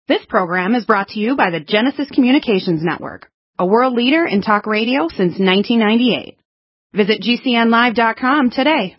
This program is brought to you by the Genesis Communications Network, a world leader in talk radio since 1998. Visit GCNlive.com today.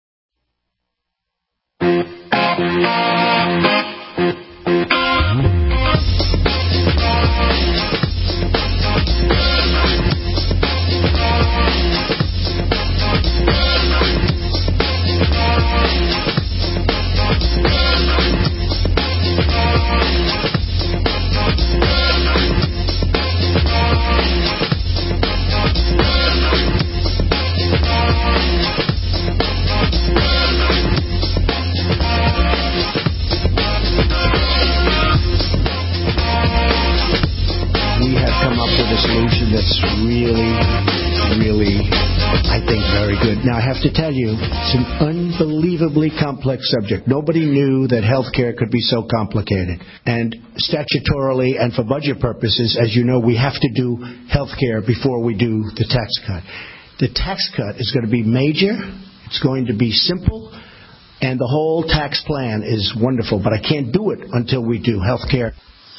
That's really, I think, very good. Now, I have to tell you, it's an unbelievably complex subject. Nobody knew that health care could be so complicated. And statutorily and for budget purposes, as you know, we have to do health care before we do the tax cut. The tax cut is going to be major. It's going to be simple. And the whole tax plan is wonderful. But I can't do it until we do health care.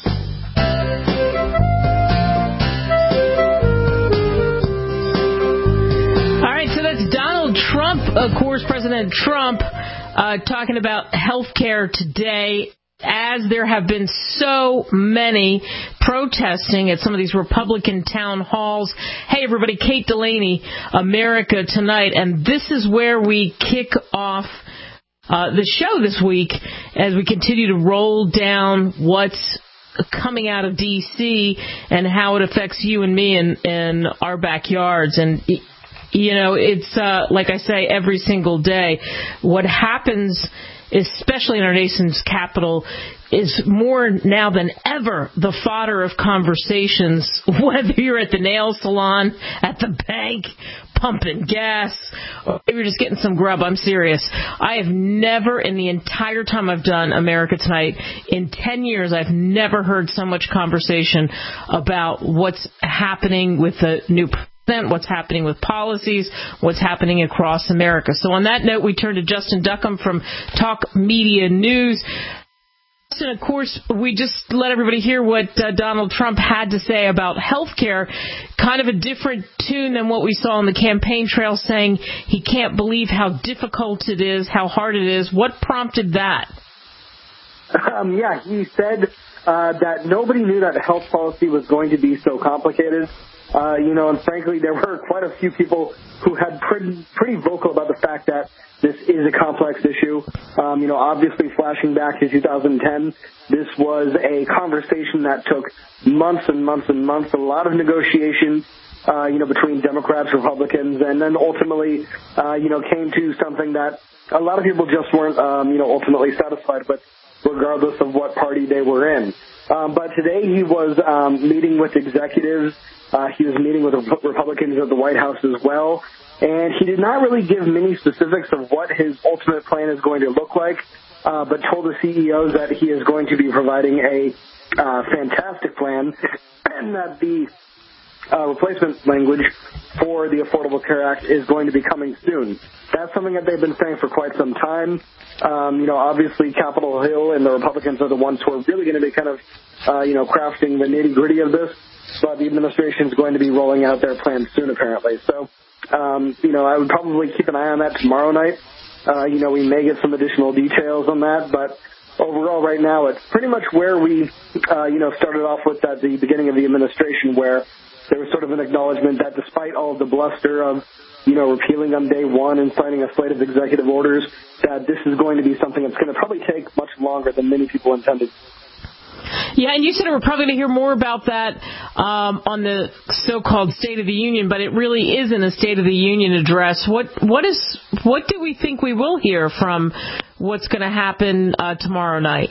Trump, of course, President Trump, talking about health care today, as there have been so many protesting at some of these Republican town halls. Hey, everybody, Kate Delaney, America Tonight, and this is where we kick off the show this week as we continue to roll down what's coming out of D.C. and how it affects you and me in our backyards. And you know, it's like I say every single day, what happens, especially in our nation's capital, is more now than ever the fodder of conversations, whether you're at the nail salon, at the bank, pumping gas, or maybe you're just getting some grub. I'm serious. I have never, in the entire time I've done America Tonight, in 10 years, I've never heard so much conversation about what's happening with the new what's happening with policies, what's happening across America. So on that note, we turn to Justin Duckham from Talk Media News. And, of course, we just let everybody hear what Donald Trump had to say about health care, kind of a different tune than what we saw on the campaign trail, saying he can't believe how difficult it is, how hard it is. What prompted that? He said that nobody knew that health policy was going to be so complicated. And frankly, there were quite a few people who had pretty vocal about the fact that this is a complex issue. Obviously flashing back to 2010, this was a conversation that took months and months and months, a lot of negotiation, between Democrats, Republicans, and then ultimately, came to something that a lot of people just weren't, ultimately satisfied with, regardless of what party they were in. But today he was meeting with executives. He was meeting with Republicans at the White House as well, and he did not really give many specifics of what his ultimate plan is going to look like, but told the CEOs that he is going to be providing a fantastic plan and that the replacement language for the Affordable Care Act is going to be coming soon. That's something that they've been saying for quite some time. Obviously Capitol Hill and the Republicans are the ones who are really going to be kind of, crafting the nitty-gritty of this. But the administration is going to be rolling out their plans soon, apparently. So, I would probably keep an eye on that tomorrow night. We may get some additional details on that. But overall, right now, it's pretty much where we, started off with at the beginning of the administration, where there was sort of an acknowledgement that despite all of the bluster of, repealing on day one and signing a slate of executive orders, that this is going to be something that's going to probably take much longer than many people intended. Yeah, and you said we're probably going to hear more about that on the so-called State of the Union, but it really isn't a State of the Union address. What do we think we will hear from what's going to happen tomorrow night?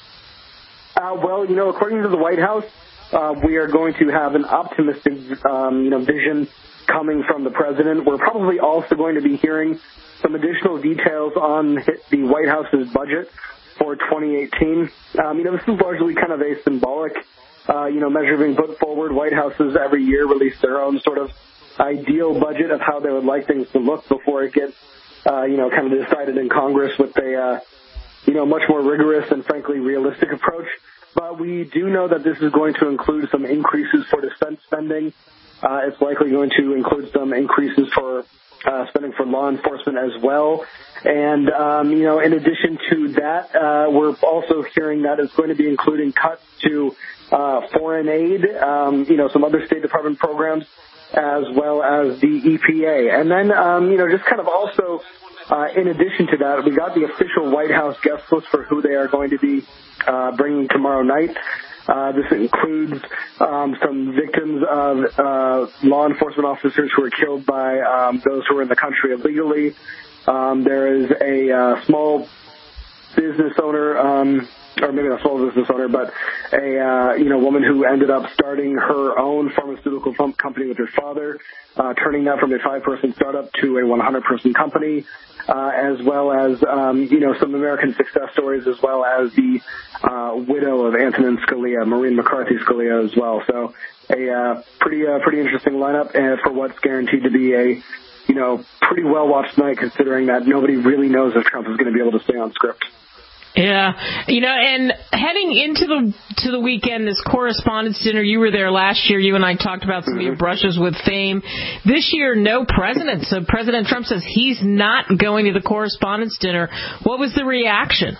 According to the White House, we are going to have an optimistic, vision coming from the president. We're probably also going to be hearing some additional details on the White House's budget for 2018. This is largely kind of a symbolic, measure being put forward. White Houses every year release their own sort of ideal budget of how they would like things to look before it gets, kind of decided in Congress with a, much more rigorous and frankly realistic approach. But we do know that this is going to include some increases for defense spending. It's likely going to include some increases for spending for law enforcement as well. And, in addition to that, we're also hearing that it's going to be including cuts to foreign aid, some other State Department programs, as well as the EPA. And then, just kind of also, in addition to that, we got the official White House guest list for who they are going to be bringing tomorrow night. This includes some victims of law enforcement officers who were killed by those who were in the country illegally. There is a small business owner, or maybe not a small business owner, but a woman who ended up starting her own pharmaceutical company with her father, turning that from a 5-person startup to a 100-person company, as well as some American success stories, as well as the widow of Antonin Scalia, Maureen McCarthy Scalia, as well. So a pretty interesting lineup for what's guaranteed to be a pretty well-watched night, considering that nobody really knows if Trump is going to be able to stay on script. Yeah, and heading into the weekend, this correspondence dinner, you were there last year. You and I talked about some of your brushes with fame. This year, no president. So President Trump says he's not going to the correspondence dinner. What was the reaction?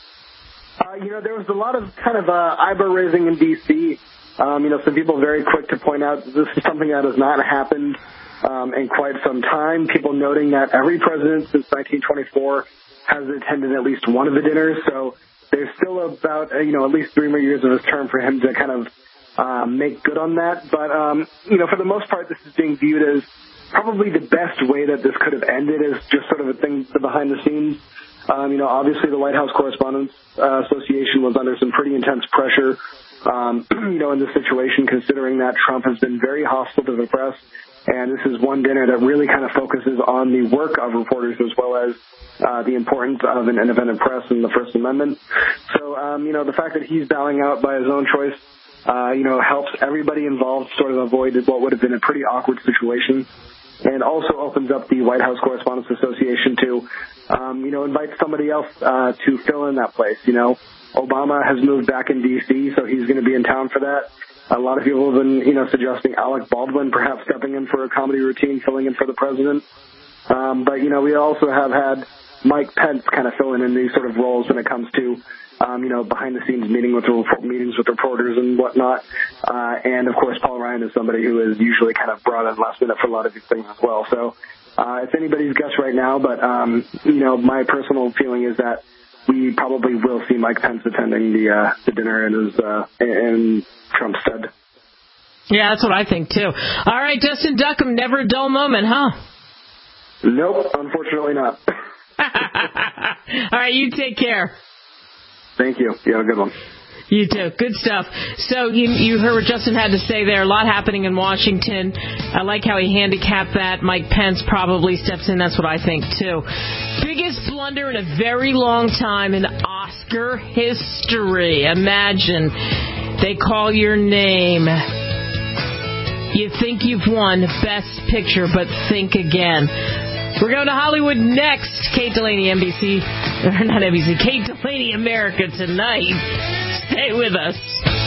There was a lot of kind of eyebrow raising in D.C. Some people very quick to point out this is something that has not happened in quite some time. People noting that every president since 1924 has attended at least one of the dinners, so there's still about, at least 3 more years of his term for him to kind of make good on that. But, for the most part, this is being viewed as probably the best way that this could have ended, is just sort of a thing behind the scenes. Obviously the White House Correspondents Association was under some pretty intense pressure, in this situation, considering that Trump has been very hostile to the press. And this is one dinner that really kind of focuses on the work of reporters, as well as the importance of an independent press and the First Amendment. So, the fact that he's bowing out by his own choice, helps everybody involved sort of avoid what would have been a pretty awkward situation, and also opens up the White House Correspondents Association to, invite somebody else to fill in that place. Obama has moved back in D.C., so he's going to be in town for that. A lot of people have been, suggesting Alec Baldwin perhaps stepping in for a comedy routine, filling in for the president. But, we also have had Mike Pence kind of filling in these sort of roles when it comes to, behind-the-scenes meetings with reporters and whatnot. And, of course, Paul Ryan is somebody who is usually kind of brought in last minute for a lot of these things as well. So it's anybody's guess right now, but, my personal feeling is that we probably will see Mike Pence attending the dinner in Trump's stead. Yeah, that's what I think, too. All right, Justin Duckham, never a dull moment, huh? Nope, unfortunately not. All right, you take care. Thank you. You have a good one. You too. Good stuff. So you heard what Justin had to say there. A lot happening in Washington. I like how he handicapped that. Mike Pence probably steps in. That's what I think, too. Biggest blunder in a very long time in Oscar history. Imagine they call your name. You think you've won Best Picture, but think again. We're going to Hollywood next. Kate Delaney, NBC, or not NBC, Kate Delaney, America Tonight. Stay with us.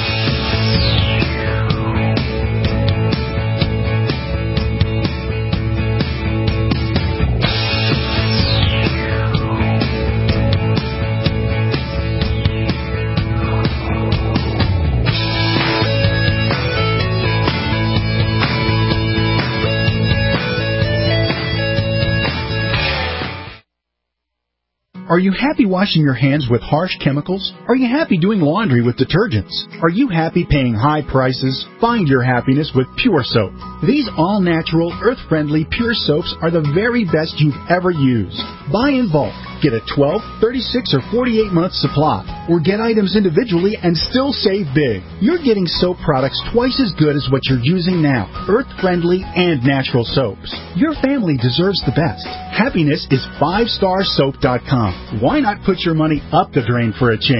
Are you happy washing your hands with harsh chemicals? Are you happy doing laundry with detergents? Are you happy paying high prices? Find your happiness with Pure Soap. These all-natural, earth-friendly Pure Soaps are the very best you've ever used. Buy in bulk. Get a 12, 36, or 48-month supply. Or get items individually and still save big. You're getting soap products twice as good as what you're using now. Earth-friendly and natural soaps. Your family deserves the best. Happiness is 5starsoap.com. Why not put your money up the drain for a change?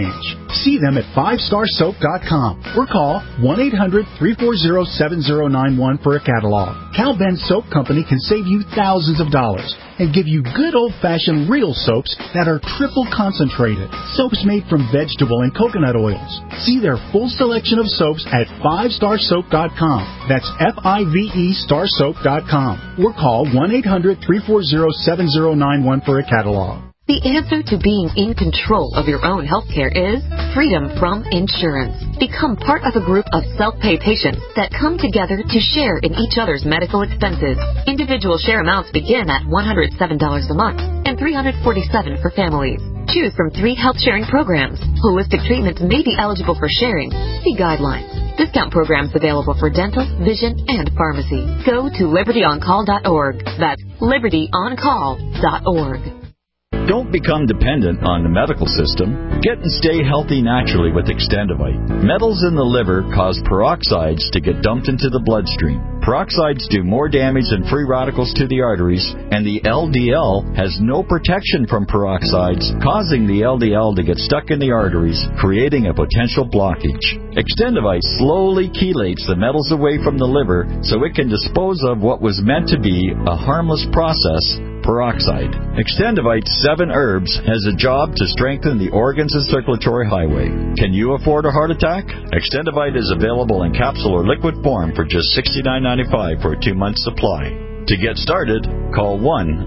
See them at 5starsoap.com or call 1-800-340-7091 for a catalog. Cal Ben Soap Company can save you thousands of dollars and give you good old-fashioned real soaps that are triple concentrated. Soaps made from vegetable and coconut oils. See their full selection of soaps at 5starsoap.com. That's F-I-V-E starsoap.com. Or call 1-800-340-7091 for a catalog. The answer to being in control of your own health care is freedom from insurance. Become part of a group of self-pay patients that come together to share in each other's medical expenses. Individual share amounts begin at $107 a month and $347 for families. Choose from 3 health sharing programs. Holistic treatments may be eligible for sharing. See guidelines. Discount programs available for dental, vision, and pharmacy. Go to libertyoncall.org. That's libertyoncall.org. Don't become dependent on the medical system. Get and stay healthy naturally with Extendivite. Metals in the liver cause peroxides to get dumped into the bloodstream. Peroxides do more damage than free radicals to the arteries, and the LDL has no protection from peroxides, causing the LDL to get stuck in the arteries, creating a potential blockage. Extendivite slowly chelates the metals away from the liver so it can dispose of what was meant to be a harmless process, peroxide. Extendivite's 7 herbs has a job to strengthen the organs and circulatory highway. Can you afford a heart attack? Extendivite is available in capsule or liquid form for just $69.95 for a 2-month supply. To get started, call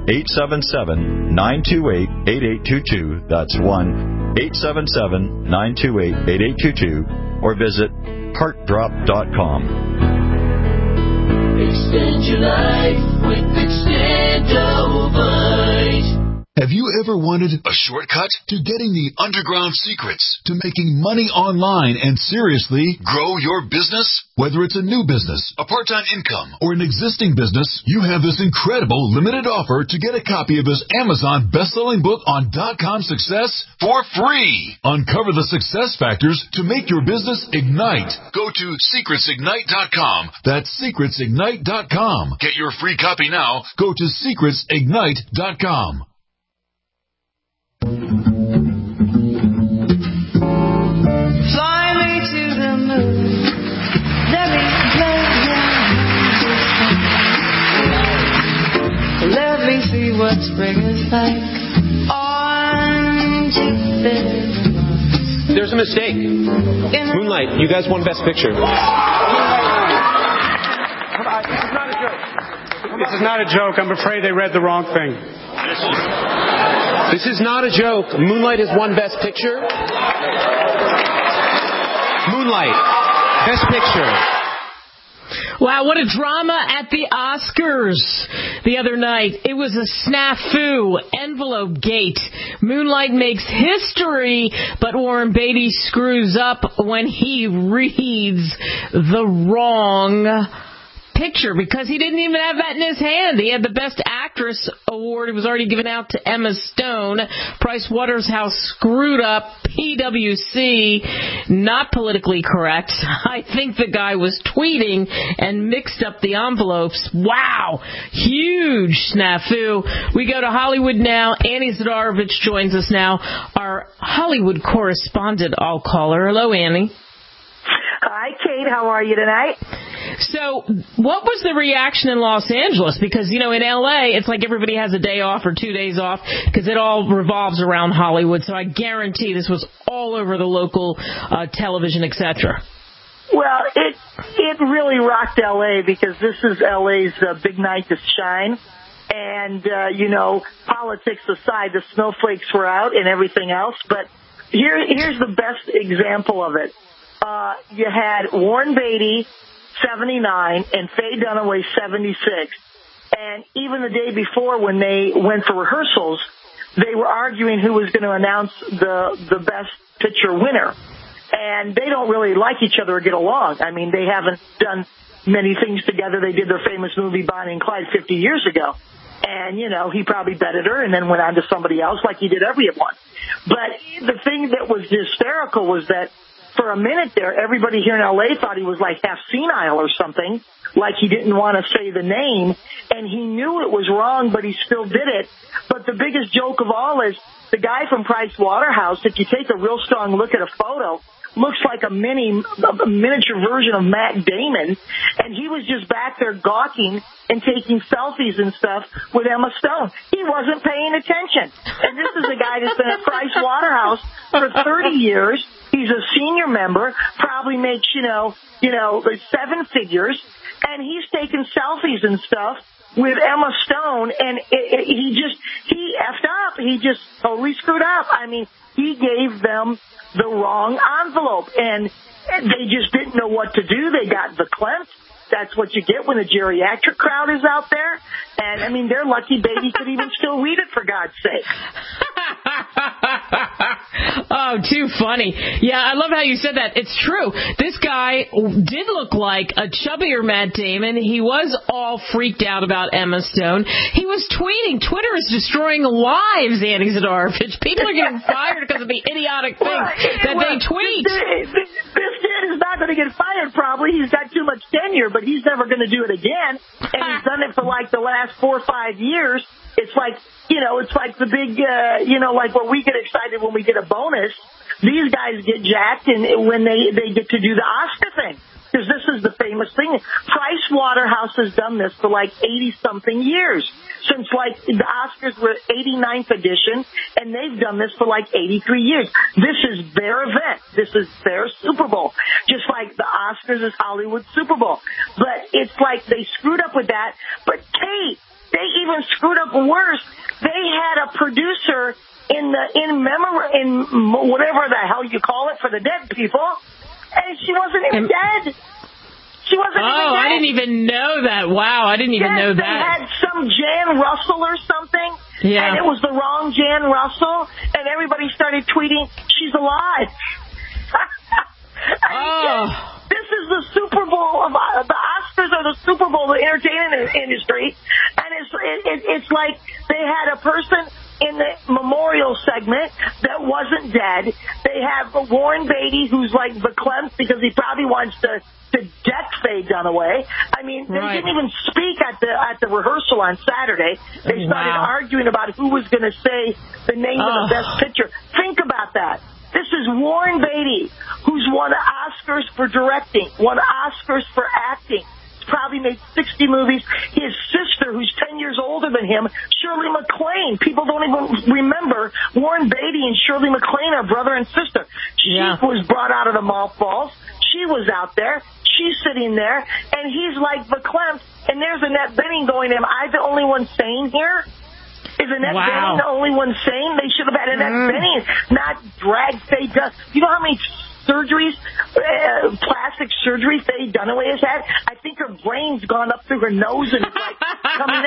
1-877-928-8822. That's 1-877-928-8822. Or visit heartdrop.com. Extend your life with Extendovite. Have you ever wanted a shortcut to getting the underground secrets to making money online and seriously grow your business? Whether it's a new business, a part-time income, or an existing business, you have this incredible limited offer to get a copy of this Amazon best-selling book on .com success for free. Uncover the success factors to make your business ignite. Go to secretsignite.com. That's secretsignite.com. Get your free copy now. Go to secretsignite.com. Fly me to the moon. Let me play your music. Let me see what spring is like on Jupiter. There's a mistake. Moonlight, you guys won Best Picture. This is not a joke. I'm afraid they read the wrong thing. This is not a joke. Moonlight has won Best Picture. Moonlight, Best Picture. Wow, what a drama at the Oscars the other night. It was a snafu, envelope gate. Moonlight makes history, but Warren Beatty screws up when he reads the wrong picture because he didn't even have that in his hand. He had the Best Actress award. It was already given out to Emma Stone. Price Waterhouse screwed up. PwC, not politically correct. I think the guy was tweeting and mixed up the envelopes. Wow. Huge snafu. We go to Hollywood now. Annie Zdarovich joins us now, our Hollywood correspondent, I'll call her. Hello, Annie. Hi, Kate. How are you tonight? So what was the reaction in Los Angeles? Because, you know, in L.A., it's like everybody has a day off or 2 days off because it all revolves around Hollywood. So I guarantee this was all over the local television, etc. Well, it really rocked L.A. because this is L.A.'s big night to shine. And, you know, politics aside, the snowflakes were out and everything else. But here's the best example of it. You had Warren Beatty, 79, and Faye Dunaway, 76. And even the day before when they went for rehearsals, they were arguing who was going to announce the Best Picture winner. And they don't really like each other or get along. I mean, they haven't done many things together. They did their famous movie Bonnie and Clyde 50 years ago. And, you know, he probably betted her and then went on to somebody else like he did everyone. But the thing that was hysterical was that for a minute there, everybody here in L.A. thought he was like half senile or something, like he didn't want to say the name, and he knew it was wrong, but he still did it. But the biggest joke of all is the guy from Price Waterhouse, if you take a real strong look at a photo, looks like a miniature version of Matt Damon, and he was just back there gawking and taking selfies and stuff with Emma Stone. He wasn't paying attention. And this is a guy that's been at Price Waterhouse for 30 years. He's a senior member, probably makes, like 7 figures, and he's taking selfies and stuff with Emma Stone, and he effed up. He just totally screwed up. I mean, he gave them the wrong envelope, and they just didn't know what to do. They got verklempt. That's what you get when the geriatric crowd is out there. And, I mean, they're lucky baby could even still read it, for God's sake. Oh, too funny. Yeah, I love how you said that. It's true. This guy did look like a chubbier Matt Damon. He was all freaked out about Emma Stone. He was tweeting. Twitter is destroying lives, Annie Zadorovich. People are getting fired because of the idiotic things that they tweet. This kid is not going to get fired, probably. He's got too much tenure, but he's never going to do it again. And he's done it for like the last 4 or 5 years. It's like, it's like the big, like when we get excited when we get a bonus, these guys get jacked and when they get to do the Oscar thing. Because this is the famous thing. Price Waterhouse has done this for like 80-something years. Since like the Oscars were 89th edition, and they've done this for like 83 years. This is their event. This is their Super Bowl. Just like the Oscars is Hollywood Super Bowl. But it's like they screwed up with that. But Kate, they even screwed up worse. They had a producer in whatever the hell you call it for the dead people, and she wasn't even dead. She wasn't even dead. I didn't even know that. Wow, I didn't even know that. They had some Jan Russell or something, and it was the wrong Jan Russell, and everybody started tweeting, she's alive. This is the Super Bowl of the Oscars are the Super Bowl of the entertainment industry, and it's like they had a person in the memorial segment that wasn't dead. They have Warren Beatty, who's like verklempt because he probably wants to death Faye Dunaway. I mean, they didn't even speak at the rehearsal on Saturday. They started arguing about who was going to say the name of the best picture. Think about that. This is Warren Beatty, who's won Oscars for directing, won Oscars for acting. He's probably made 60 movies. His sister, who's 10 years older than him, Shirley MacLaine. People don't even remember Warren Beatty and Shirley MacLaine are brother and sister. She was brought out of the mothballs. She was out there. She's sitting there, and he's like verklempt. And there's Annette Bening going, am I the only one sane here? Is Annette Bening the only one sane? They should have had Annette Bening, not drag Faye Dunaway. You know how many surgeries, plastic surgery Faye Dunaway has had? I think her brain's gone up through her nose and it's like coming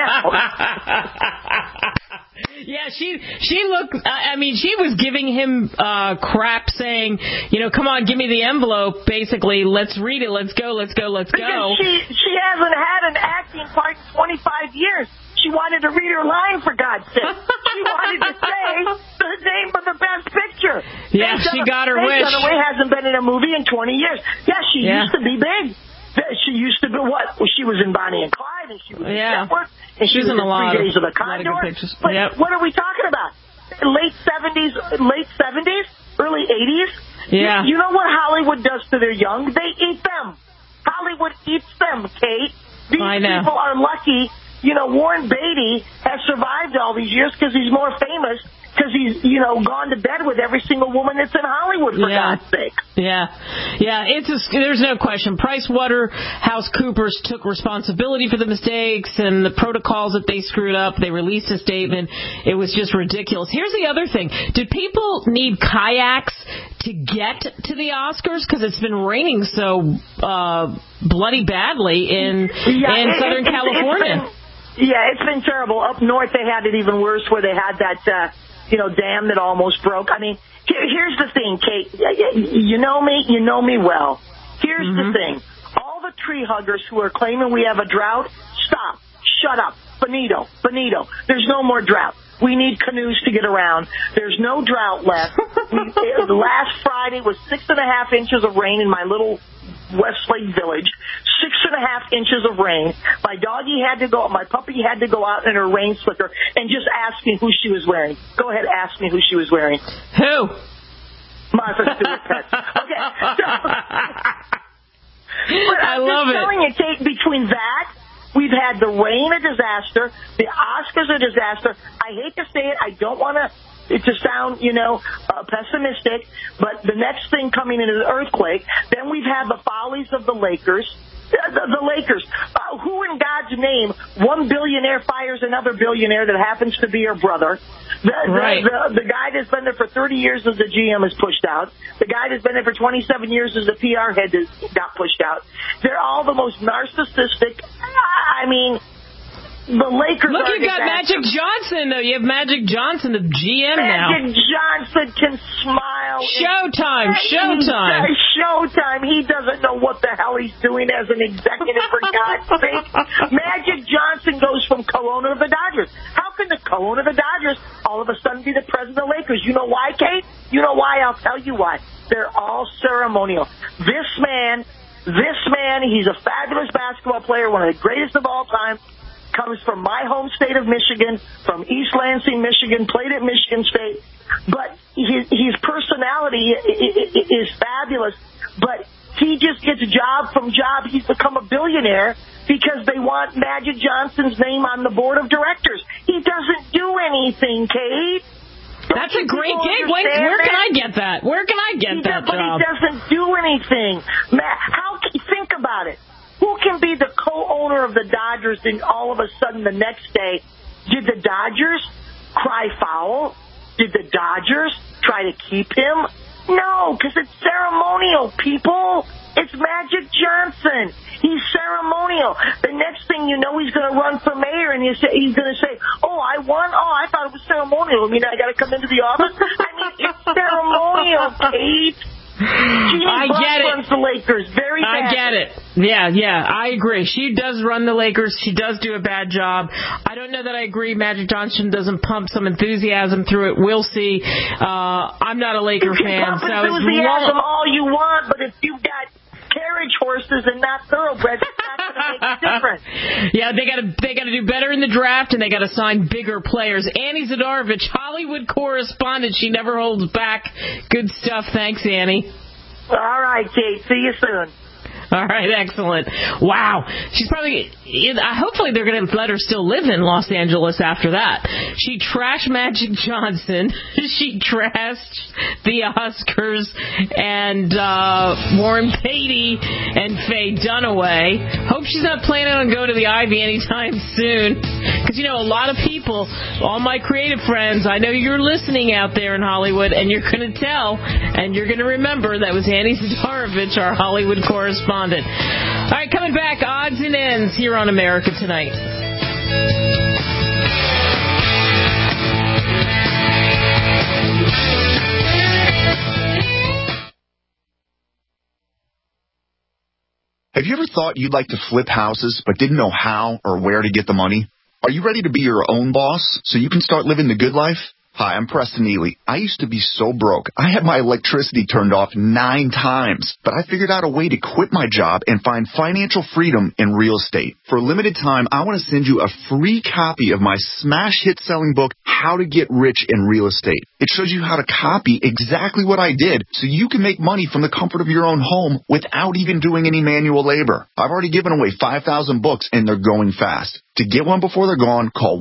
out. Yeah, she looked, I mean, she was giving him crap saying, come on, give me the envelope, basically, let's read it, let's go. Because she hasn't had an acting part in 25 years. She wanted to read her line, for God's sake. She wanted to say the name of the best picture. Yeah, she got her wish. Faye Dunaway hasn't been in a movie in 20 years. Yeah, she used to be big. She used to be what? Well, she was in Bonnie and Clyde, and she was in Network, and she was in 3 Days of the Condor. But what are we talking about? Late 70s, early 80s? Yeah. You know what Hollywood does to their young? They eat them. Hollywood eats them, Kate. These people are lucky. Warren Beatty has survived all these years because he's more famous, because he's, gone to bed with every single woman that's in Hollywood, for God's sake. Yeah. There's no question. PricewaterhouseCoopers took responsibility for the mistakes and the protocols that they screwed up. They released a statement. It was just ridiculous. Here's the other thing. Did people need kayaks to get to the Oscars? Because it's been raining so bloody badly in Southern California. It's been terrible. Up north, they had it even worse, where they had that, dam that almost broke. I mean, here's the thing, Kate. You know me well. Here's the thing. All the tree huggers who are claiming we have a drought, stop. Shut up. Benito. There's no more drought. We need canoes to get around. There's no drought left. Last Friday was 6.5 inches of rain in my little Westlake Village, 6.5 inches of rain. My puppy had to go out in her rain slicker and just ask me who she was wearing. Go ahead, ask me who she was wearing. Who? Martha Stewart Pets. Okay. So, I love it. I'm telling you, Kate, between that, we've had the rain a disaster, the Oscars a disaster. I hate to say it. I don't want to sound, pessimistic, but the next thing coming in is an earthquake. Then we've had the follies of the Lakers. The Lakers. Who in God's name, one billionaire fires another billionaire that happens to be her brother? The guy that's been there for 30 years as the GM is pushed out. The guy that's been there for 27 years as the PR head got pushed out. They're all the most narcissistic. I mean, the Lakers. Look, you got Magic Johnson, though. You have Magic Johnson, the GM now. Magic Johnson can smile. Showtime. He doesn't know what the hell he's doing as an executive, for God's sake. Magic Johnson goes from co-owner of the Dodgers. How can the co-owner of the Dodgers all of a sudden be the president of the Lakers? You know why, Kate? You know why? I'll tell you why. They're all ceremonial. This man, he's a fabulous basketball player, one of the greatest of all time. Comes from my home state of Michigan, from East Lansing, Michigan, played at Michigan State. But his personality is fabulous. But he just gets job from job. He's become a billionaire because they want Magic Johnson's name on the board of directors. He doesn't do anything, Kate. That's a great gig. Where can I get that? Where can I get that job? But he doesn't do anything. Think about it. Who can be the co-owner of the Dodgers and all of a sudden the next day, did the Dodgers cry foul? Did the Dodgers try to keep him? No, because it's ceremonial, people. It's Magic Johnson. He's ceremonial. The next thing you know, he's going to run for mayor, and he's going to say, oh, I won? Oh, I thought it was ceremonial. I mean, I got to come into the office? I mean, it's ceremonial, Kate. I get it. Runs the Lakers very bad. I get it. Yeah, I agree. She does run the Lakers. She does do a bad job. I don't know that I agree Magic Johnson doesn't pump some enthusiasm through it. We'll see. I'm not a Laker fan. So enthusiasm all you want, but if you've got carriage horses and not thoroughbreds, it's not going to make a difference. Yeah, they got to do better in the draft, and they got to sign bigger players. Annie Zadorovich, Hollywood correspondent. She never holds back. Good stuff. Thanks, Annie. All right, Kate. See you soon. All right, excellent. Wow. She's probably, hopefully they're going to let her still live in Los Angeles after that. She trashed Magic Johnson. She trashed the Oscars and Warren Beatty and Faye Dunaway. Hope she's not planning on going to the Ivy anytime soon. Because, a lot of people, all my creative friends, I know you're listening out there in Hollywood, and you're going to tell, and you're going to remember that was Annie Zadorovich, our Hollywood correspondent. All right, coming back, odds and ends here on America Tonight. Have you ever thought you'd like to flip houses but didn't know how or where to get the money? Are you ready to be your own boss so you can start living the good life? Hi, I'm Preston Neely. I used to be so broke. I had my electricity turned off 9 times, but I figured out a way to quit my job and find financial freedom in real estate. For a limited time, I want to send you a free copy of my smash hit selling book, How to Get Rich in Real Estate. It shows you how to copy exactly what I did so you can make money from the comfort of your own home without even doing any manual labor. I've already given away 5,000 books and they're going fast. To get one before they're gone, call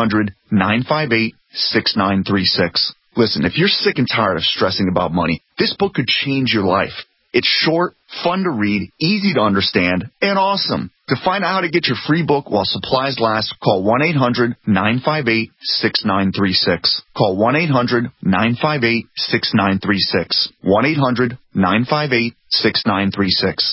1-800-958-6936. Listen, if you're sick and tired of stressing about money, this book could change your life. It's short, fun to read, easy to understand, and awesome. To find out how to get your free book while supplies last, call 1-800-958-6936. Call 1-800-958-6936. 1-800-958-6936.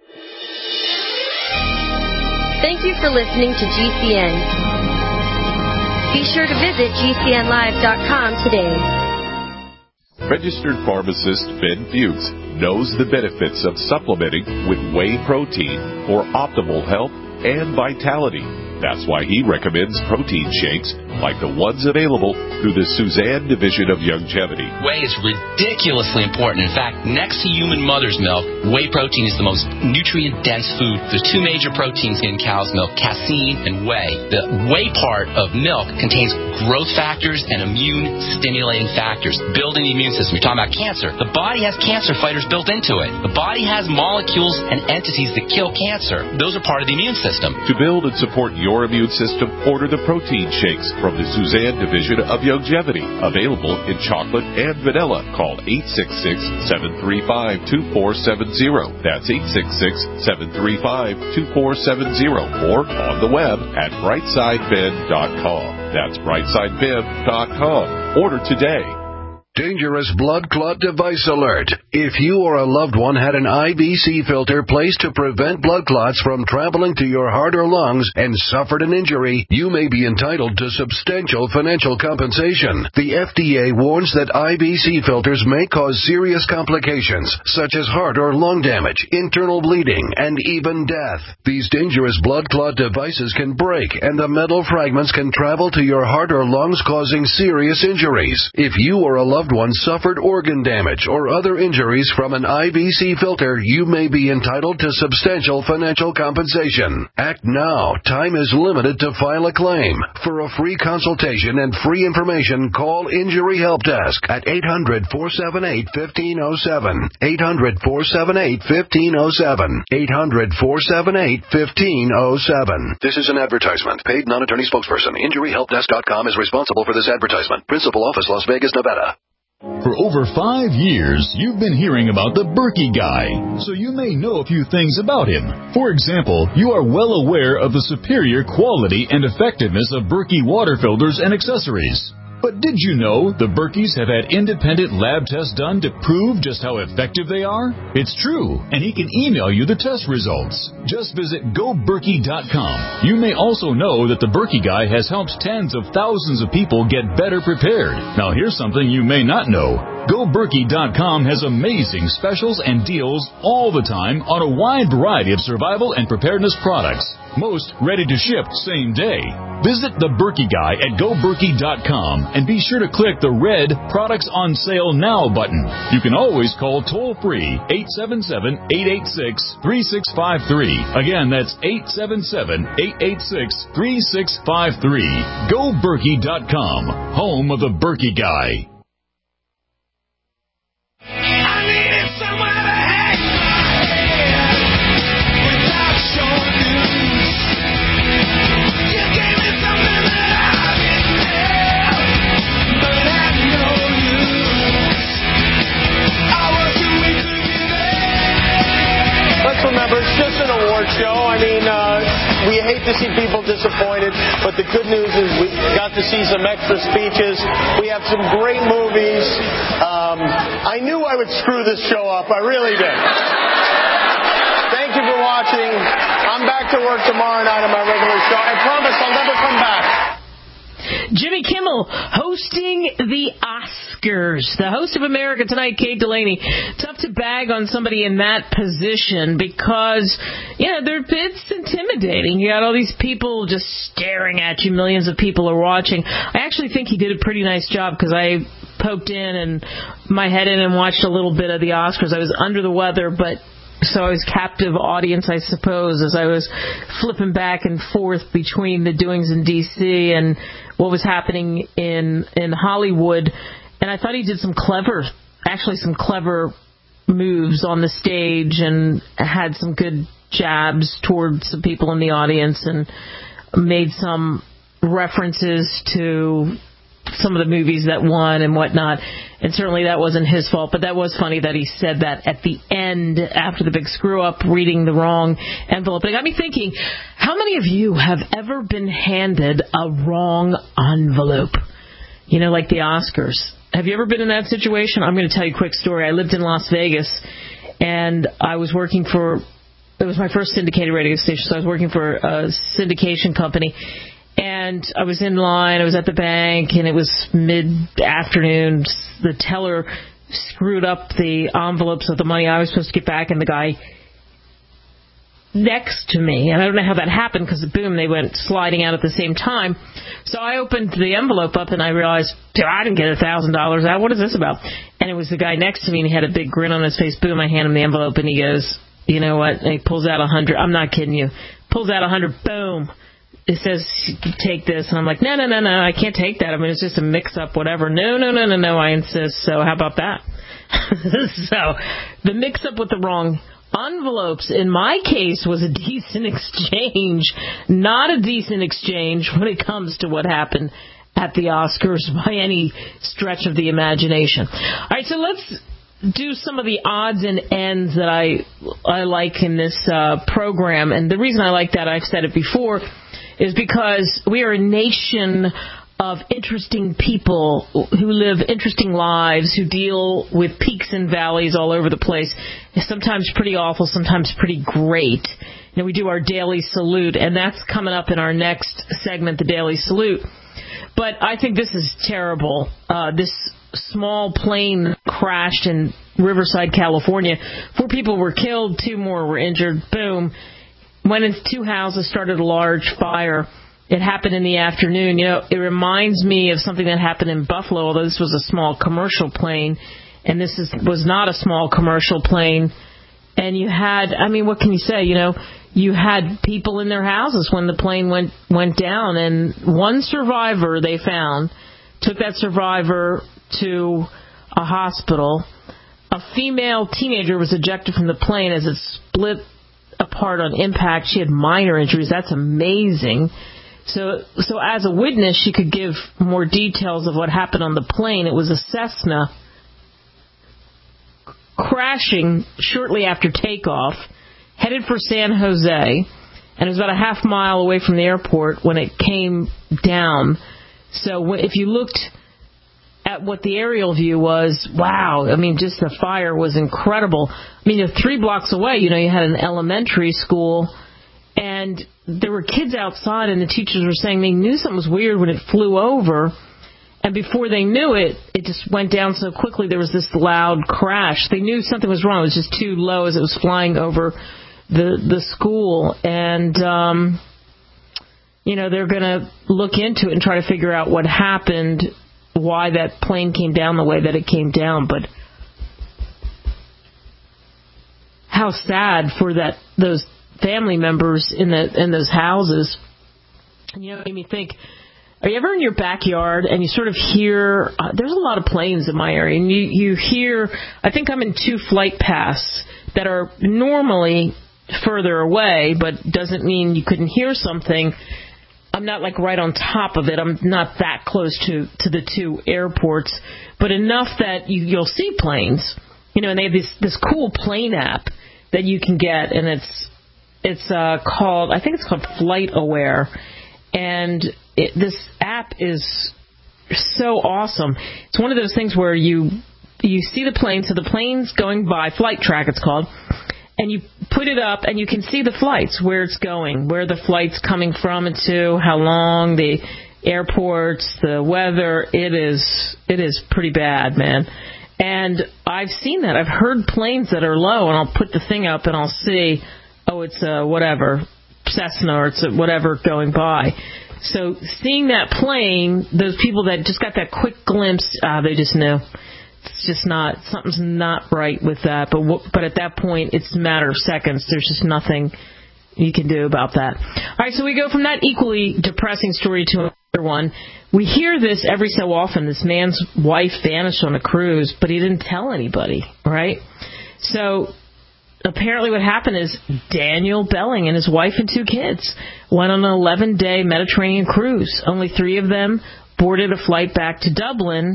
Thank you for listening to GCN. Be sure to visit GCNlive.com today. Registered pharmacist Ben Fuchs knows the benefits of supplementing with whey protein for optimal health and vitality. That's why he recommends protein shakes like the ones available through the Suzanne Division of Youngevity. Whey is ridiculously important. In fact, next to human mother's milk, whey protein is the most nutrient-dense food. There's two major proteins in cow's milk, casein and whey. The whey part of milk contains growth factors and immune-stimulating factors, building the immune system. You're talking about cancer. The body has cancer fighters built into it. The body has molecules and entities that kill cancer. Those are part of the immune system. To build and support your immune system, order the protein shakes from the Suzanne Division of Youngevity. Available in chocolate and vanilla. Call 866-735-2470. That's 866-735-2470. Or on the web at brightsideben.com. That's brightsideben.com. Order today. Dangerous blood clot device alert. If you or a loved one had an IVC filter placed to prevent blood clots from traveling to your heart or lungs and suffered an injury, you may be entitled to substantial financial compensation. The FDA warns that IVC filters may cause serious complications, such as heart or lung damage, internal bleeding, and even death. These dangerous blood clot devices can break, and the metal fragments can travel to your heart or lungs, causing serious injuries. If you or a loved one suffered organ damage or other injuries from an IVC filter, you may be entitled to substantial financial compensation. Act now. Time is limited to file a claim. For a free consultation and free information, call Injury Help Desk at 800-478-1507. 800-478-1507. 800-478-1507. This is an advertisement. Paid non-attorney spokesperson. InjuryHelpDesk.com is responsible for this advertisement. Principal office, Las Vegas, Nevada. For over 5 years, you've been hearing about the Berkey Guy, so you may know a few things about him. For example, you are well aware of the superior quality and effectiveness of Berkey water filters and accessories. But did you know the Berkeys have had independent lab tests done to prove just how effective they are? It's true, and he can email you the test results. Just visit GoBerkey.com. You may also know that the Berkey Guy has helped tens of thousands of people get better prepared. Now here's something you may not know. GoBerkey.com has amazing specials and deals all the time on a wide variety of survival and preparedness products. Most ready to ship same day. Visit the Berkey Guy at GoBerkey.com and be sure to click the red Products on Sale Now button. You can always call toll-free 877-886-3653. Again, that's 877-886-3653. GoBerkey.com, home of the Berkey Guy. I needed somewhere to hang my head without showing news. You gave me something that I didn't have, but had no use. I was too weak to give in. Let's remember, it's just an award show. I mean, we hate to see people disappointed, but the good news is we got to see some extra speeches. We have some great movies. I knew I would screw this show up. I really did. Thank you for watching. I'm back to work tomorrow night on my regular show. I promise I'll never come back. Jimmy Kimmel hosting the Oscars. The host of America Tonight, Kate Delaney. Tough to bag on somebody in that position because, it's intimidating. You got all these people just staring at you. Millions of people are watching. I actually think he did a pretty nice job because I poked in and my head in and watched a little bit of the Oscars. I was under the weather, but so I was captive audience, I suppose, as I was flipping back and forth between the doings in D.C. and what was happening in Hollywood. And I thought he did some clever moves on the stage and had some good jabs towards some people in the audience and made some references to some of the movies that won and whatnot. And certainly that wasn't his fault, but that was funny that he said that at the end after the big screw-up, reading the wrong envelope. It got me thinking, how many of you have ever been handed a wrong envelope? Like the Oscars. Have you ever been in that situation? I'm going to tell you a quick story. I lived in Las Vegas, and I was working for, it was my first syndicated radio station, so I was working for a syndication company. And I was in line, I was at the bank, and it was mid-afternoon. The teller screwed up the envelopes of the money I was supposed to get back, and the guy next to me, and I don't know how that happened because, boom, they went sliding out at the same time. So I opened the envelope up, and I realized, I didn't get $1,000 out. What is this about? And it was the guy next to me, and he had a big grin on his face. Boom, I hand him the envelope, and he goes, you know what? And he pulls out 100. I'm not kidding you. Pulls out 100. Boom. It says, take this. And I'm like, no, I can't take that. I mean, it's just a mix-up, whatever. No, I insist. So how about that? So the mix-up with the wrong envelopes, in my case, was a decent exchange. Not a decent exchange when it comes to what happened at the Oscars by any stretch of the imagination. All right, so let's do some of the odds and ends that I like in this program. And the reason I like that, I've said it before, is because we are a nation of interesting people who live interesting lives, who deal with peaks and valleys all over the place, sometimes pretty awful, sometimes pretty great. You know, we do our Daily Salute, and that's coming up in our next segment, the Daily Salute. But I think this is terrible. This small plane crashed in Riverside, California. 4 people were killed, 2 more were injured. Boom. Went into 2 houses, started a large fire. It happened in the afternoon. You know, it reminds me of something that happened in Buffalo, although this was a small commercial plane, and this was not a small commercial plane. And you had, I mean, what can you say? You know, you had people in their houses when the plane went down, and one survivor they found, took that survivor to a hospital. A female teenager was ejected from the plane as it split apart on impact. She had minor injuries. That's amazing. So as a witness, she could give more details of what happened on the plane. It was a Cessna crashing shortly after takeoff, headed for San Jose, and it was about a half mile away from the airport when it came down. So if you looked at what the aerial view was, wow, I mean, just the fire was incredible. I mean, 3 blocks away, you know, you had an elementary school, and there were kids outside, and the teachers were saying they knew something was weird when it flew over, and before they knew it, it just went down so quickly, there was this loud crash. They knew something was wrong. It was just too low as it was flying over the school, and you know, they're going to look into it and try to figure out what happened, why that plane came down the way that it came down. But how sad for those family members in those houses. And, you know, it made me think, are you ever in your backyard and you sort of hear, there's a lot of planes in my area, and you hear, I think I'm in 2 flight paths that are normally further away, but doesn't mean you couldn't hear something. I'm not like right on top of it. I'm not that close to the 2 airports, but enough that you'll see planes. You know, and they have this cool plane app that you can get, and it's called, I think it's called Flight Aware, and this app is so awesome. It's one of those things where you see the plane, so the plane's going by, Flight Track it's called, and you put it up and you can see the flights, where it's going, where the flight's coming from and to, how long, the airports, the weather. It is pretty bad, man. And I've seen that. I've heard planes that are low, and I'll put the thing up and I'll see, oh, it's a whatever, Cessna, or it's a whatever going by. So seeing that plane, those people that just got that quick glimpse, they just knew. It's just not, something's not right with that. But at that point, it's a matter of seconds. There's just nothing you can do about that. All right, so we go from that equally depressing story to another one. We hear this every so often. This man's wife vanished on a cruise, but he didn't tell anybody, right? So apparently what happened is Daniel Belling and his wife and 2 kids went on an 11-day Mediterranean cruise. Only 3 of them boarded a flight back to Dublin,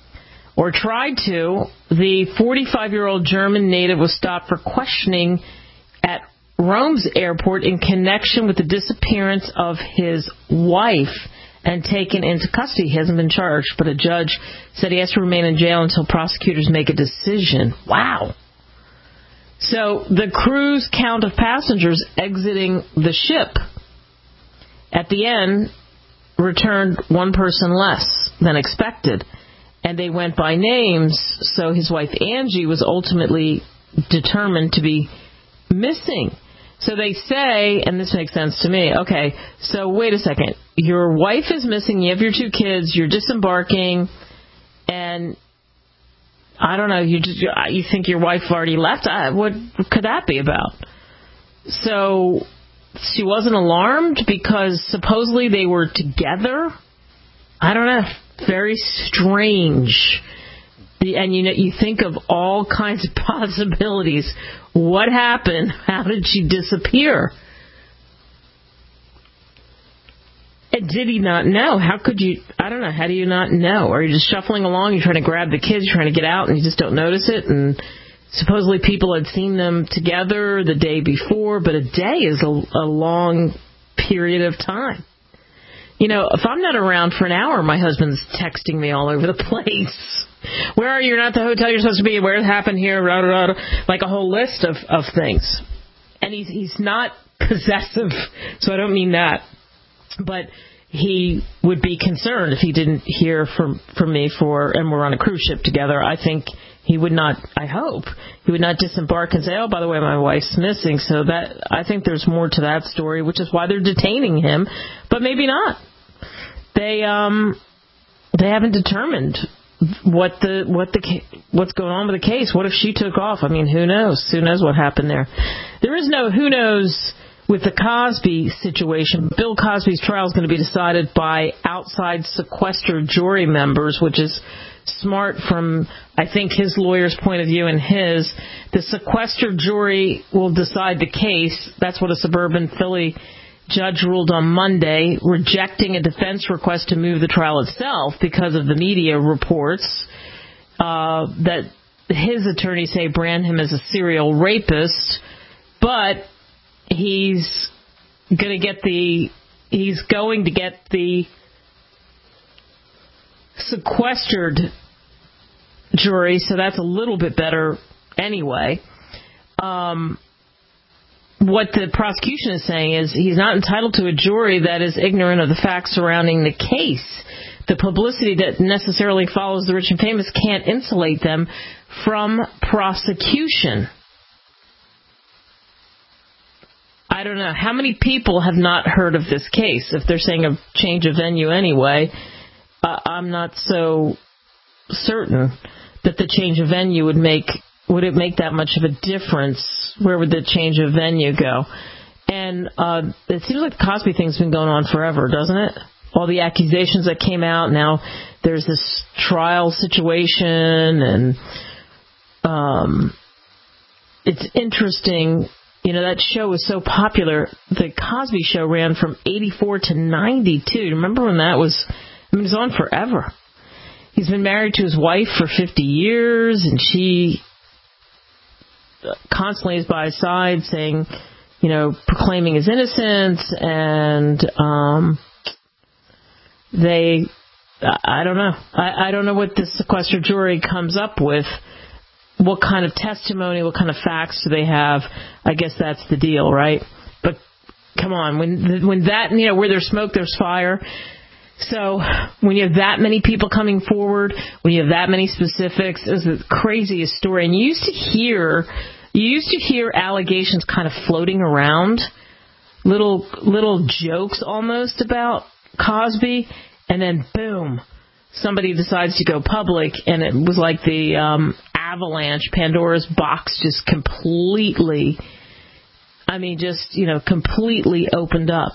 or tried to. The 45-year-old German native was stopped for questioning at Rome's airport in connection with the disappearance of his wife and taken into custody. He hasn't been charged, but a judge said he has to remain in jail until prosecutors make a decision. Wow. So the cruise count of passengers exiting the ship at the end returned 1 person less than expected. And they went by names, so his wife Angie was ultimately determined to be missing. So they say, and this makes sense to me, okay, so wait a second. Your wife is missing, you have your 2 kids, you're disembarking, and I don't know, you think your wife already left? What could that be about? So she wasn't alarmed because supposedly they were together? I don't know. Very strange. And you think of all kinds of possibilities. What happened? How did she disappear? And did he not know? How could you? I don't know. How do you not know? Are you just shuffling along? You're trying to grab the kids. You're trying to get out, and you just don't notice it. And supposedly people had seen them together the day before, but a day is a long period of time. You know, if I'm not around for an hour, my husband's texting me all over the place. Where are you? You're not at the hotel you're supposed to be. Where it happened here? Rah, rah, rah, like a whole list of things. And he's not possessive, so I don't mean that. But he would be concerned if he didn't hear from me and we're on a cruise ship together. I think he would not, I hope, he would not disembark and say, oh, by the way, my wife's missing. So that, I think there's more to that story, which is why they're detaining him, but maybe not. They haven't determined what's going on with the case. What if she took off? I mean, who knows? Who knows what happened there? There is no who knows with the Cosby situation. Bill Cosby's trial is going to be decided by outside sequestered jury members, which is smart from, I think, his lawyer's point of view and his. The sequestered jury will decide the case. That's what a suburban Philly judge ruled on Monday, rejecting a defense request to move the trial itself because of the media reports that his attorneys say brand him as a serial rapist, but he's going to get the sequestered jury, so that's a little bit better anyway. What the prosecution is saying is he's not entitled to a jury that is ignorant of the facts surrounding the case. The publicity that necessarily follows the rich and famous can't insulate them from prosecution. I don't know. How many people have not heard of this case? If they're saying a change of venue anyway, I'm not so certain that the change of venue would it make that much of a difference? Where would the change of venue go? And it seems like the Cosby thing's been going on forever, doesn't it? All the accusations that came out, now there's this trial situation, and it's interesting. You know, that show was so popular. The Cosby Show ran from 84 to 92. Remember when that was? I mean, it was on forever. He's been married to his wife for 50 years, and she constantly is by his side saying, you know, proclaiming his innocence, and I don't know. I don't know what the sequestered jury comes up with. What kind of testimony, what kind of facts do they have? I guess that's the deal, right? But come on, when that, you know, where there's smoke, there's fire. So when you have that many people coming forward, when you have that many specifics, it was the craziest story. And you used to hear allegations kind of floating around, little jokes almost about Cosby, and then boom, somebody decides to go public, and it was like the avalanche, Pandora's box just completely, completely opened up.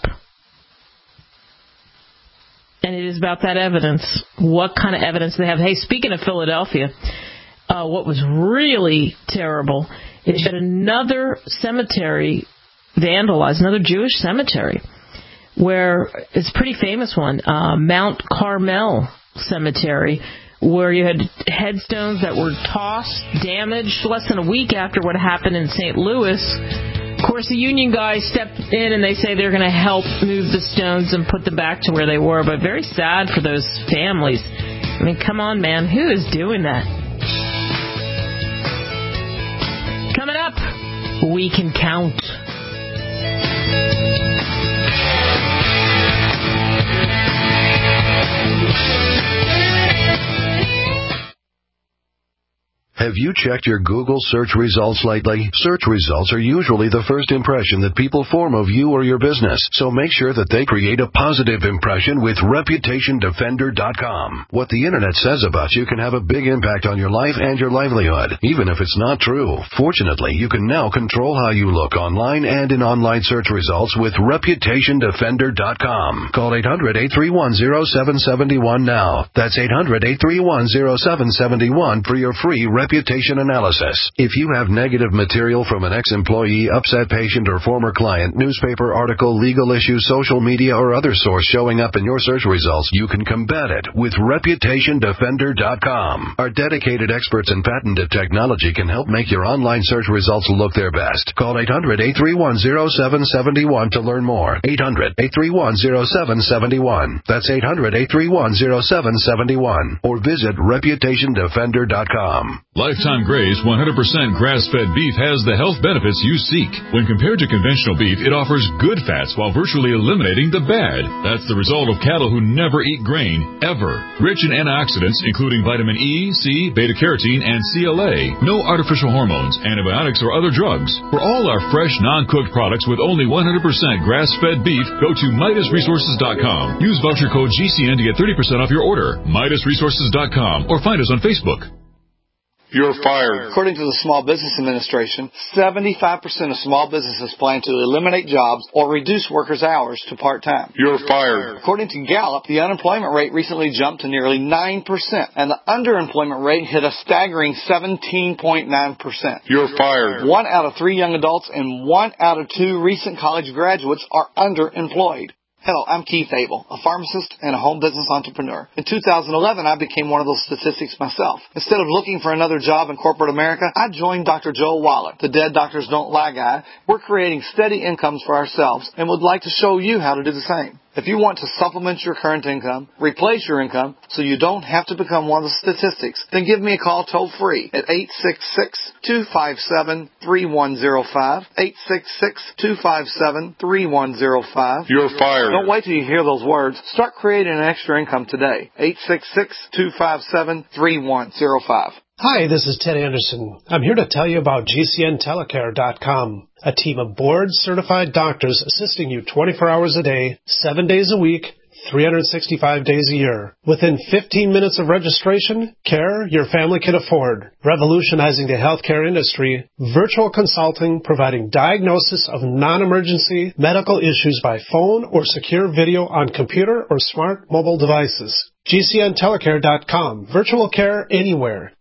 And it is about that evidence. What kind of evidence they have? Hey, speaking of Philadelphia, what was really terrible is that another cemetery vandalized, another Jewish cemetery, where it's a pretty famous one, Mount Carmel Cemetery, where you had headstones that were tossed, damaged, less than a week after what happened in St. Louis. Of course, the union guys stepped in and they say they're going to help move the stones and put them back to where they were, but very sad for those families. I mean, come on, man. Who is doing that? Coming up, we can count. Have you checked your Google search results lately? Search results are usually the first impression that people form of you or your business, so make sure that they create a positive impression with ReputationDefender.com. What the internet says about you can have a big impact on your life and your livelihood, even if it's not true. Fortunately, you can now control how you look online and in online search results with ReputationDefender.com. Call 800-831-0771 now. That's 800-831-0771 for your free reputation analysis. If you have negative material from an ex-employee, upset patient, or former client, newspaper article, legal issue, social media, or other source showing up in your search results, you can combat it with ReputationDefender.com. Our dedicated experts in patented technology can help make your online search results look their best. Call 800-831-0771 to learn more. 800-831-0771. That's 800-831-0771. Or visit ReputationDefender.com. Lifetime Gray's 100% grass-fed beef has the health benefits you seek. When compared to conventional beef, it offers good fats while virtually eliminating the bad. That's the result of cattle who never eat grain, ever. Rich in antioxidants, including vitamin E, C, beta-carotene, and CLA. No artificial hormones, antibiotics, or other drugs. For all our fresh, non-cooked products with only 100% grass-fed beef, go to MidasResources.com. Use voucher code GCN to get 30% off your order. MidasResources.com or find us on Facebook. You're fired. According to the Small Business Administration, 75% of small businesses plan to eliminate jobs or reduce workers' hours to part-time. You're fired. According to Gallup, the unemployment rate recently jumped to nearly 9%, and the underemployment rate hit a staggering 17.9%. You're fired. 1 out of 3 young adults and 1 out of 2 recent college graduates are underemployed. Hello, I'm Keith Abel, a pharmacist and a home business entrepreneur. In 2011, I became one of those statistics myself. Instead of looking for another job in corporate America, I joined Dr. Joel Wallach, the Dead Doctors Don't Lie guy. We're creating steady incomes for ourselves and would like to show you how to do the same. If you want to supplement your current income, replace your income, so you don't have to become one of the statistics, then give me a call toll-free at 866-257-3105, 866-257-3105. You're fired. Don't wait till you hear those words. Start creating an extra income today. 866-257-3105. Hi, this is Ted Anderson. I'm here to tell you about GCNtelecare.com, a team of board-certified doctors assisting you 24 hours a day, 7 days a week, 365 days a year. Within 15 minutes of registration, care your family can afford. Revolutionizing the healthcare industry, virtual consulting providing diagnosis of non-emergency medical issues by phone or secure video on computer or smart mobile devices. GCNtelecare.com, virtual care anywhere.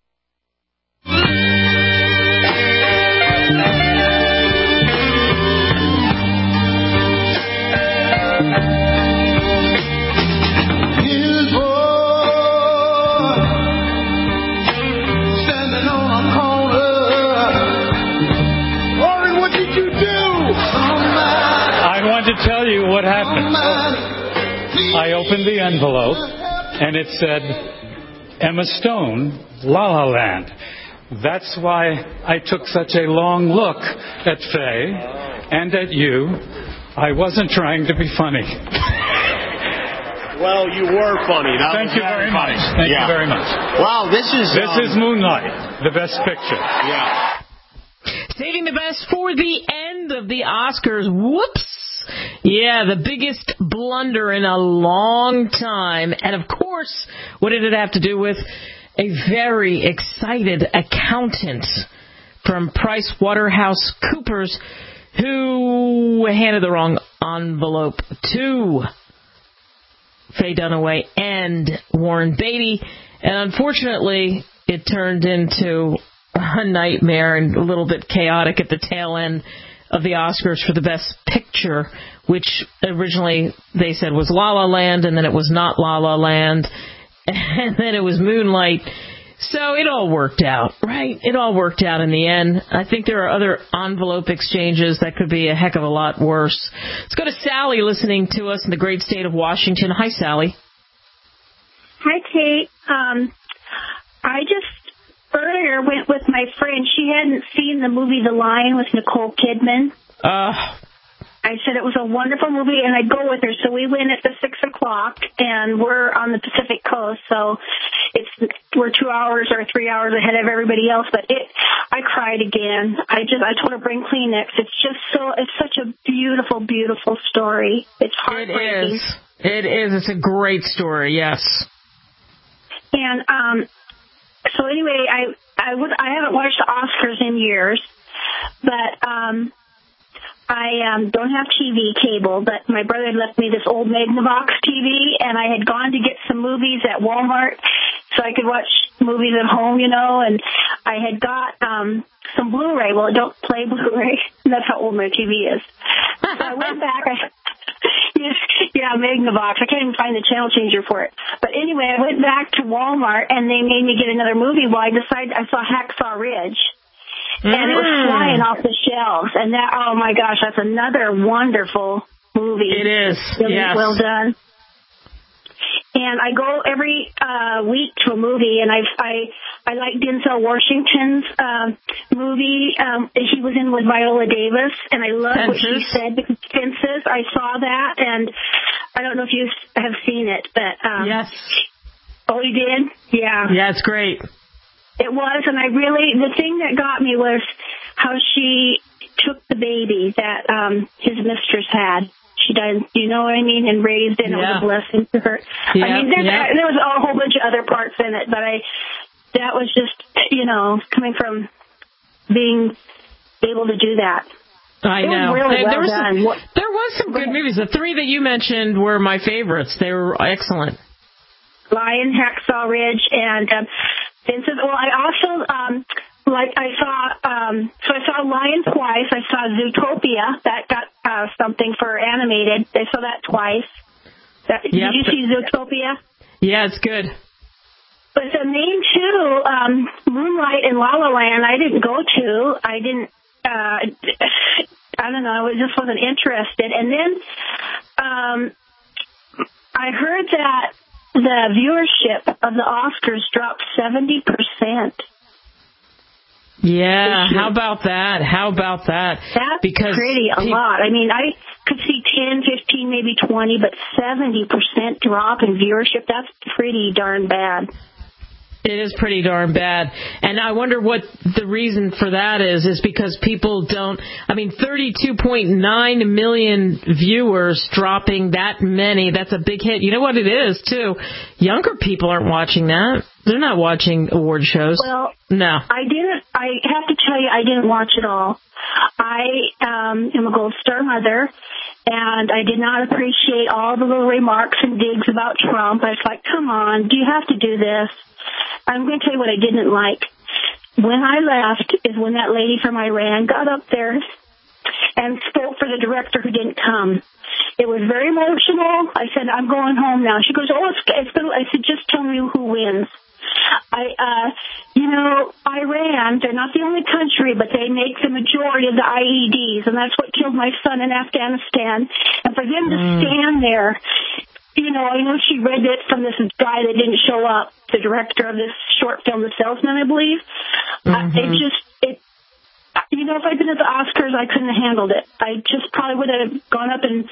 To tell you what happened. I opened the envelope and it said Emma Stone, La La Land. That's why I took such a long look at Faye and at you. I wasn't trying to be funny. Well, you were funny. Thank you very much. Thank you very much. Wow, this is Moonlight, the best picture. Yeah. Saving the best for the end of the Oscars. Whoops. Yeah, the biggest blunder in a long time. And, of course, what did it have to do with? A very excited accountant from PricewaterhouseCoopers who handed the wrong envelope to Faye Dunaway and Warren Beatty. And, unfortunately, it turned into a nightmare and a little bit chaotic at the tail end of the Oscars for the Best Picture, which originally they said was La La Land, and then it was not La La Land, and then it was Moonlight. So it all worked out, right? It all worked out in the end. I think there are other envelope exchanges that could be a heck of a lot worse. Let's go to Sally listening to us in the great state of Washington. Hi, Sally. Hi, Kate. I just earlier went with my friend. She hadn't seen the movie The Lion with Nicole Kidman. I said, said it was a wonderful movie, and I'd go with her. So we went at the 6 o'clock, and we're on the Pacific Coast, so we're 2 hours or 3 hours ahead of everybody else. But I cried again. I told her bring Kleenex. It's such a beautiful, beautiful story. It's heartbreaking. It is. It's a great story. Yes. And so anyway, I haven't watched the Oscars in years, but I don't have TV cable, but my brother had left me this old Magnavox TV, and I had gone to get some movies at Walmart so I could watch movies at home, and I had got some Blu-ray. Well, it don't play Blu-ray. That's how old my TV is. So I went back. Magnavox. I can't even find the channel changer for it. But anyway, I went back to Walmart, and they made me get another movie. Well, I saw Hacksaw Ridge. And it was flying off the shelves. And that, oh my gosh, that's another wonderful movie. It is. Really yes. well done. And I go every week to a movie, and I like Denzel Washington's movie. He was in with Viola Davis, and I love what she said. Fences, I saw that, and I don't know if you have seen it, but yes. Oh, you did? Yeah. Yeah, it's great. It was, and the thing that got me was how she took the baby that his mistress had. She died, you know what I mean, and raised it. It was a blessing to her. Yeah, I mean, there was a whole bunch of other parts in it, but that was just, coming from being able to do that. I know. Really there well was some good movies. The three that you mentioned were my favorites. They were excellent. Lion, Hacksaw Ridge, and Fences. Well, I also I saw Lion twice. I saw Zootopia. That got something for animated. I saw that twice. Did you see Zootopia? Yeah, it's good. But the main two, Moonlight and La La Land, I didn't go to. I didn't. I don't know. I just wasn't interested. And then I heard that the viewership of the Oscars dropped 70%. Yeah, how about that? That's pretty a lot. I mean, I could see 10, 15, maybe 20, but 70% drop in viewership, that's pretty darn bad. It is pretty darn bad. And I wonder what the reason for that is because people don't, 32.9 million viewers dropping that many. That's a big hit. You know what it is, too? Younger people aren't watching that. They're not watching award shows. Well, no. I have to tell you, I didn't watch it all. I am a Gold Star mother, and I did not appreciate all the little remarks and digs about Trump. I was like, come on, do you have to do this? I'm going to tell you what I didn't like. When I left is when that lady from Iran got up there and spoke for the director who didn't come. It was very emotional. I said, I'm going home now. She goes, it's good. I said, just tell me who wins. Iran, they're not the only country, but they make the majority of the IEDs, and that's what killed my son in Afghanistan. And for them to stand there, I know she read it from this guy that didn't show up, the director of this short film, The Salesman, I believe. If I'd been at the Oscars, I couldn't have handled it. I just probably would have gone up and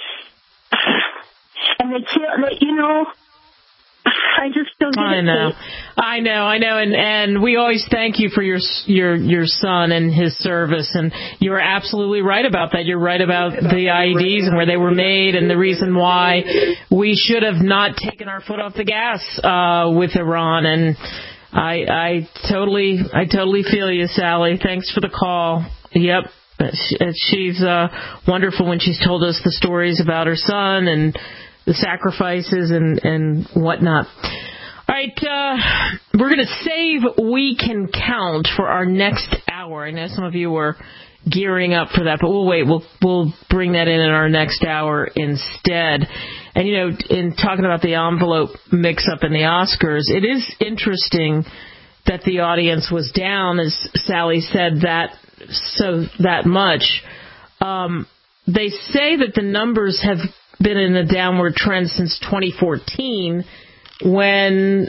they killed, I just don't get it. I know, and we always thank you for your son and his service, and you're absolutely right about that. You're right about the IEDs and where they were made, and the reason why we should have not taken our foot off the gas with Iran. And I totally feel you, Sally. Thanks for the call. Yep. She's wonderful when she's told us the stories about her son and the sacrifices and whatnot. All right, we're going to save We Can Count for our next hour. I know some of you were gearing up for that, but we'll wait. We'll bring that in our next hour instead. And, in talking about the envelope mix-up in the Oscars, it is interesting that the audience was down, as Sally said, that much. They say that the numbers have been in a downward trend since 2014 when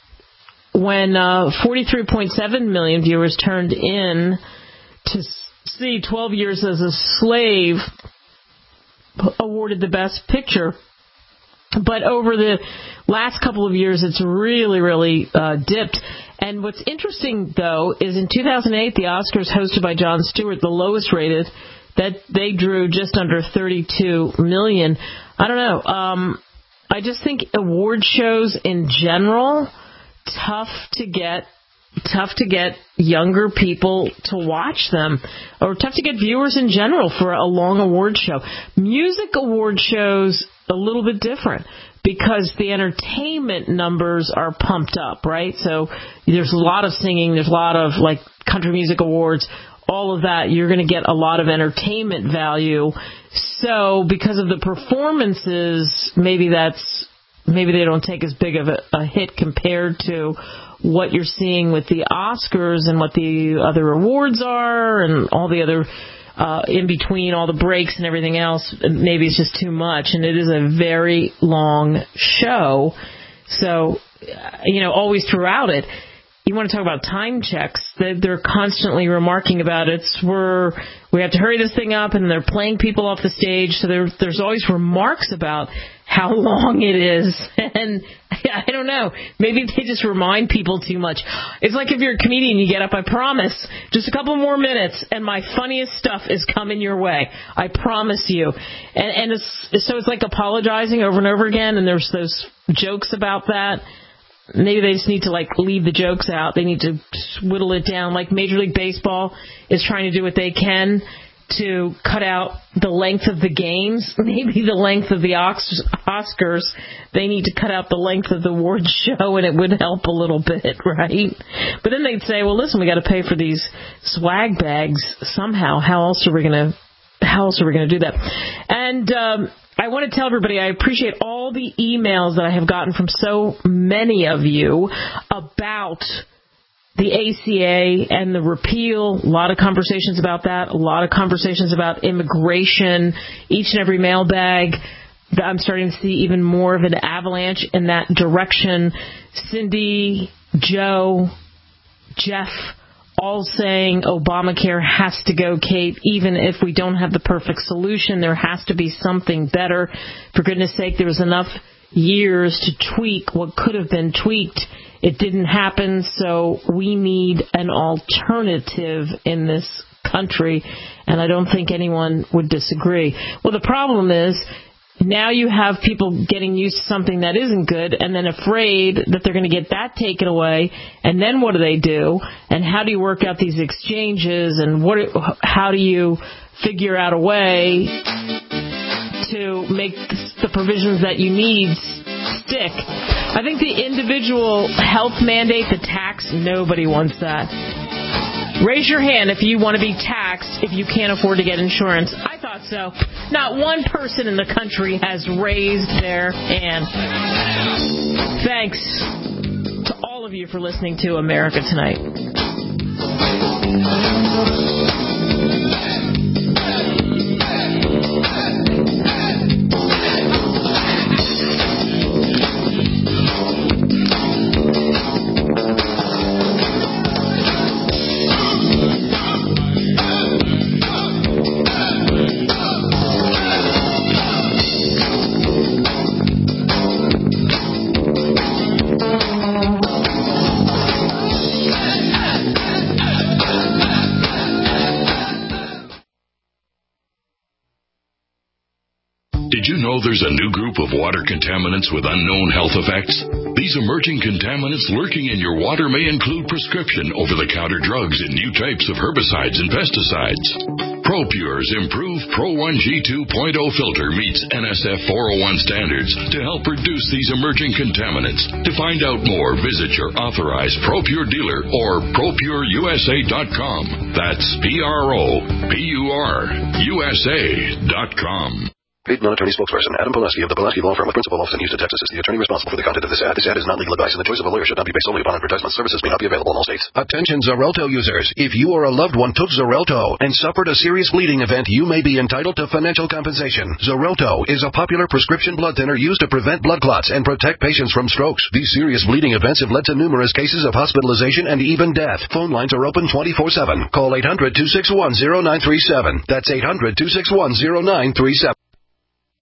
43.7 million viewers turned in to see 12 Years as a Slave awarded the Best Picture. But over the last couple of years, it's really dipped. And what's interesting, though, is in 2008, the Oscars hosted by Jon Stewart, the lowest rated, that they drew just under 32 million. I don't know. I just think award shows in general, tough to get younger people to watch them, or tough to get viewers in general for a long award show. Music award shows a little bit different because the entertainment numbers are pumped up, right? So there's a lot of singing, there's a lot of like country music awards, all of that. You're going to get a lot of entertainment value. So because of the performances, maybe they don't take as big of a hit compared to what you're seeing with the Oscars and what the other awards are and all the other in between, all the breaks and everything else. Maybe it's just too much, and it is a very long show. So, always throughout it, you want to talk about time checks. They're constantly remarking about it. We have to hurry this thing up, and they're playing people off the stage. So there's always remarks about how long it is. And I don't know. Maybe they just remind people too much. It's like if you're a comedian, you get up, I promise, just a couple more minutes, and my funniest stuff is coming your way. I promise you. And so it's like apologizing over and over again, and there's those jokes about that. Maybe they just need to leave the jokes out. They need to whittle it down. Like Major League Baseball is trying to do what they can to cut out the length of the games. Maybe the length of the Oscars. They need to cut out the length of the award show, and it would help a little bit, right? But then they'd say, well, listen, we got to pay for these swag bags somehow. How else are we going to do that? And I want to tell everybody I appreciate all the emails that I have gotten from so many of you about the ACA and the repeal. A lot of conversations about that. A lot of conversations about immigration. Each and every mailbag, I'm starting to see even more of an avalanche in that direction. Cindy, Joe, Jeff, all saying Obamacare has to go, Kate. Even if we don't have the perfect solution, there has to be something better. For goodness sake, there was enough years to tweak what could have been tweaked. It didn't happen, so we need an alternative in this country, and I don't think anyone would disagree. Well, the problem is now you have people getting used to something that isn't good and then afraid that they're going to get that taken away, and then what do? And how do you work out these exchanges, and how do you figure out a way to make the provisions that you need stick? I think the individual health mandate, the tax, nobody wants that. Raise your hand if you want to be taxed if you can't afford to get insurance. I thought so. Not one person in the country has raised their hand. Thanks to all of you for listening to America Tonight. Did you know there's a new group of water contaminants with unknown health effects? These emerging contaminants lurking in your water may include prescription over-the-counter drugs and new types of herbicides and pesticides. ProPure's improved Pro 1 G 2.0 filter meets NSF 401 standards to help reduce these emerging contaminants. To find out more, visit your authorized ProPure dealer or ProPureUSA.com. That's ProPureUSA.com. Paid non-attorney spokesperson Adam Pulaski of the Pulaski Law Firm with principal office in Houston, Texas, is the attorney responsible for the content of this ad. This ad is not legal advice, and the choice of a lawyer should not be based solely upon advertisement. Services may not be available in all states. Attention Xarelto users. If you or a loved one took Xarelto and suffered a serious bleeding event, you may be entitled to financial compensation. Xarelto is a popular prescription blood thinner used to prevent blood clots and protect patients from strokes. These serious bleeding events have led to numerous cases of hospitalization and even death. Phone lines are open 24/7. Call 800-261-0937. That's 800-261-0937.